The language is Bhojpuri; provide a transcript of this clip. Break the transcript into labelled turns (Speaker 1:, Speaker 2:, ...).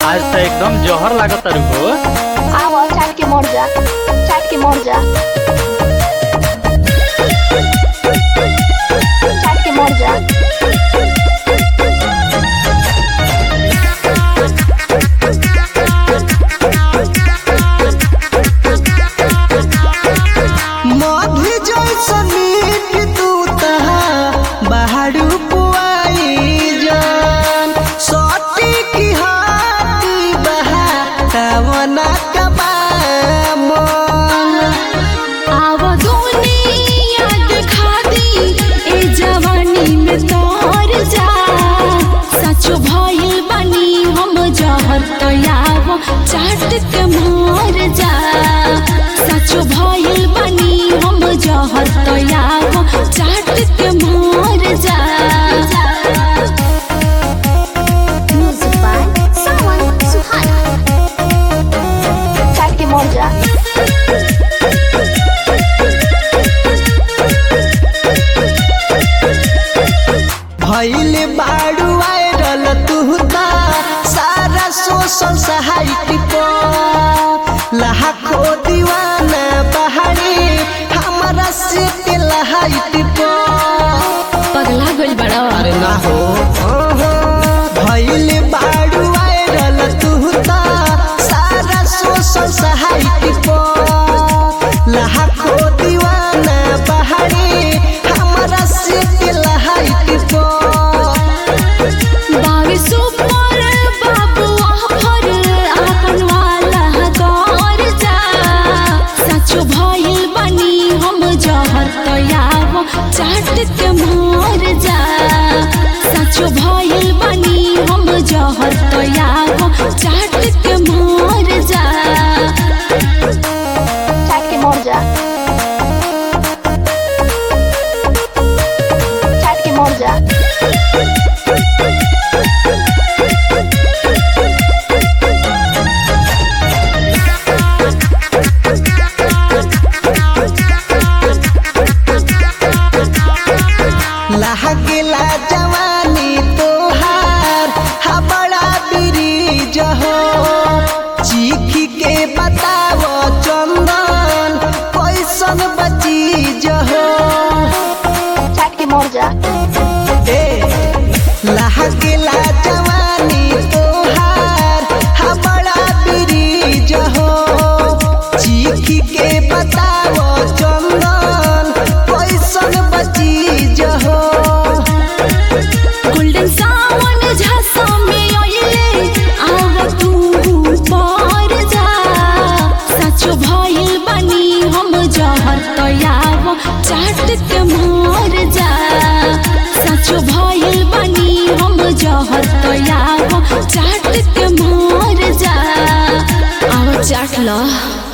Speaker 1: आज तो एकदम जहर लागत हो।
Speaker 2: आवा चाट के मर जा, चाट के मर जा, चाट के मर जा। चाट के मर जा, सचो भइल बनी हम जहर तयाव, चाट के मर जा। म्यूजिक बाय सावन सुहाना। चाट के मर जा।
Speaker 3: भइल बाड़ू वायरल तू सारा सोशल साइट पर लाखों दीवाना बहारी हमारा से लाइट पर
Speaker 2: पगला गइल बड़ा।
Speaker 3: अरे ना हो भइल बाड़ू वायरल तू सारा सोशल साइट पर लाखों दीवाना बहारी हमारा से लाइट पर
Speaker 2: चाट के मर जा, सचो भइल बनी हम जहर तयाव, चाट के मर जा। चाट के मर जा, चाट के मर जा।
Speaker 3: लागेला जवानी तोहार हा बड़ा ब्रिज हो, चीख के बताव चंदन कैसन बचीज हो।
Speaker 2: चाट के मर जा।
Speaker 3: लागेला जवानी तोहार हा बड़ा ब्रिज हो, चीख के बताव चंदन कैसन बचीज हो।
Speaker 2: गोल्डन सावन झसा में आइले आव तू पर जा, सचो भइल बनी हम जहर तयाव, चाट के मर जा, सचो भइल बनी हम जहर तयाव, चाट के मर जा। आव चाट ल।